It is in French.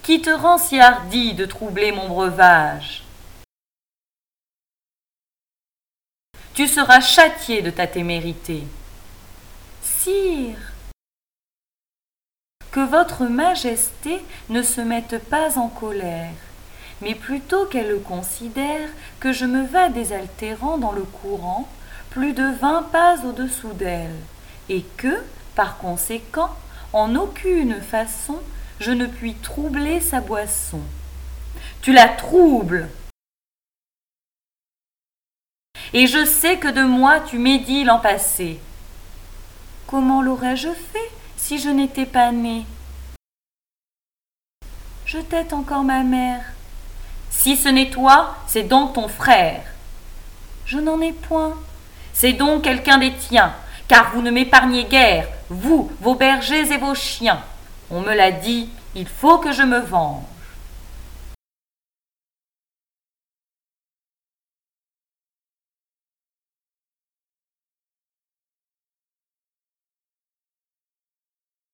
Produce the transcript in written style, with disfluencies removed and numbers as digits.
Qui te rend si hardi de troubler mon breuvage? Tu seras châtié de ta témérité. Sire, que votre majesté ne se mette pas en colère, mais plutôt qu'elle considère que je me vas désaltérant dans le courant plus de 20 pas au-dessous d'elle, et que, par conséquent, en aucune façon je ne puis troubler sa boisson. Tu la troubles, et je sais que de moi tu médis l'an passé. Comment l'aurais-je fait si je n'étais pas née? Je tette encore ma mère. Si ce n'est toi, c'est donc ton frère. Je n'en ai point. C'est donc quelqu'un des tiens, car vous ne m'épargnez guère, vous, vos bergers et vos chiens. On me l'a dit, il faut que je me venge.